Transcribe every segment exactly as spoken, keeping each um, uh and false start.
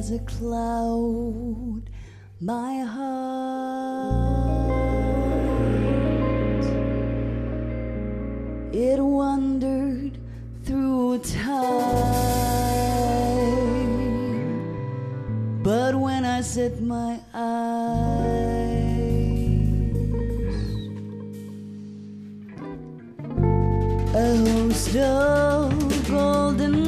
as a cloud my heart. It wandered through time, but when I set my eyes, a host of golden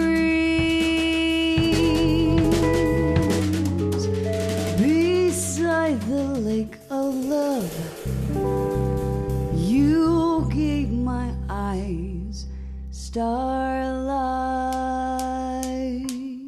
dreams beside the lake of love. You gave my eyes starlight.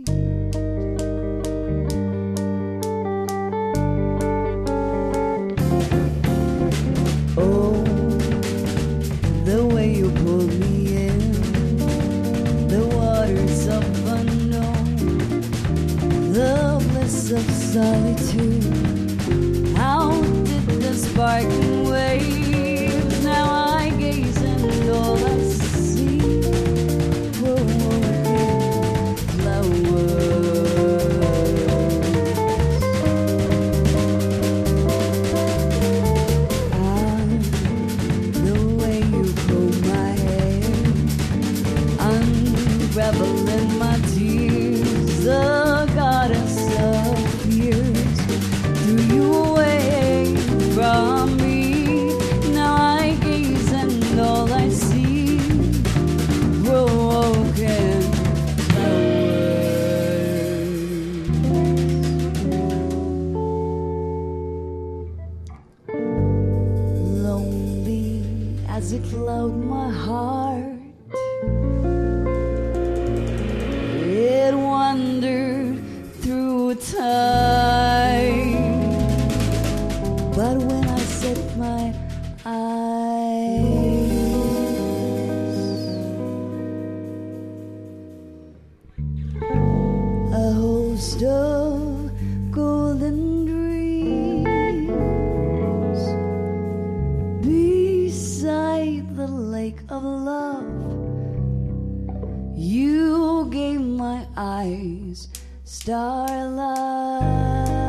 Oh, the way you pulled me in, the waters of unknown, the bliss of solitude. How did the sparkling waves now I gaze and all I see were woven flowers. Ah, the way you comb my hair, unraveling my tears, the goddess appears. Threw you away from me. Now I gaze and all I see broken flowers. Lonely as a cloud, my heart, it wandered through time, but when I set my eyes, a host of golden dreams beside the lake of love. You gave my eyes starlight.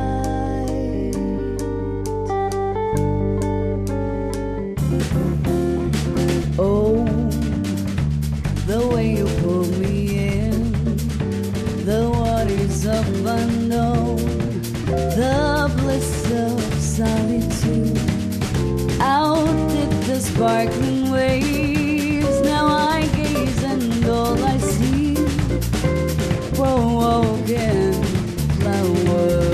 Oh, the way you pull me in, the waters of unknown, the bliss of solitude. Out did the sparkling waves. Now I gaze and all I see broken flowers.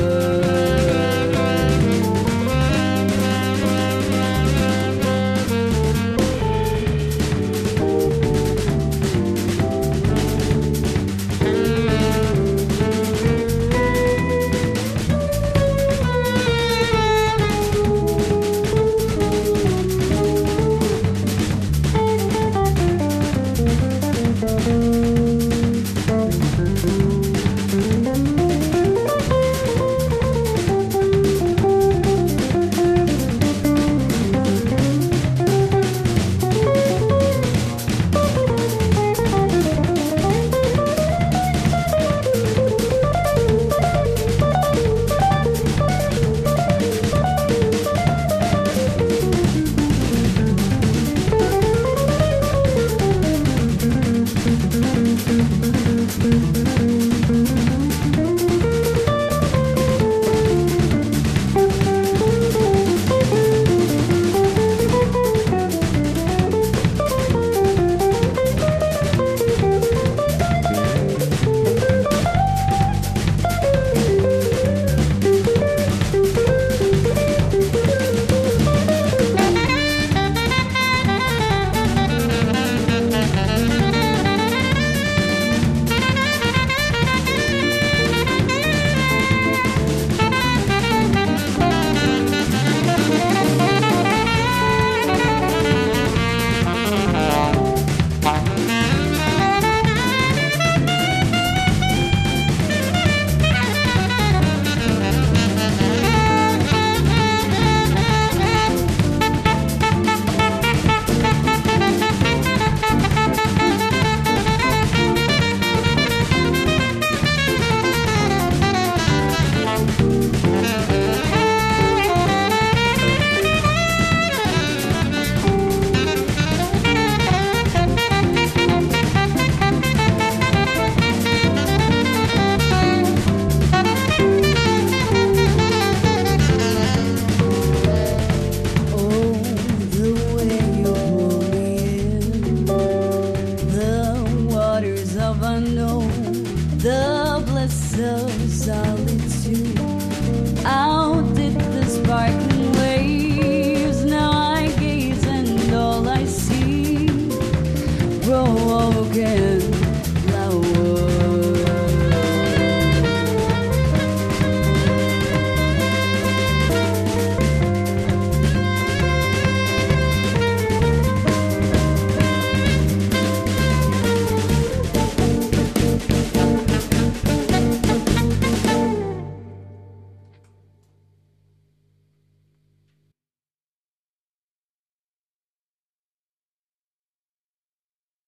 broken.